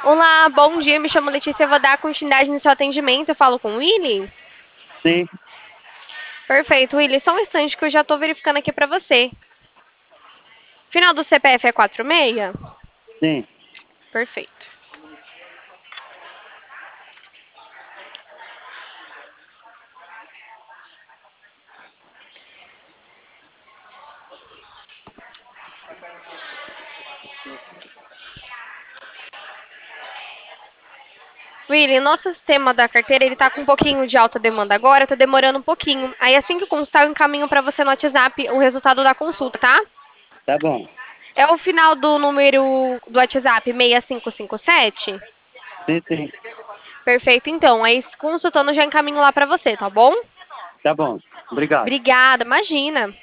Olá, bom dia. Me chamo Letícia. Eu vou dar continuidade no seu atendimento. Eu falo com o Willy? Sim, Perfeito, Willy. Só um instante que eu já tô verificando aqui pra você. Final do CPF é 46? sim. Perfeito. Willy, nosso sistema da carteira, ele tá com um pouquinho de alta demanda agora, tá demorando um pouquinho. Aí assim que constar, eu encaminho pra você no WhatsApp o resultado da consulta, tá? Tá bom. É o final do número do WhatsApp 6557? Sim, sim. Perfeito, então. Aí consultando, eu já encaminho lá pra você, tá bom? Tá bom. Obrigado. Obrigada, imagina.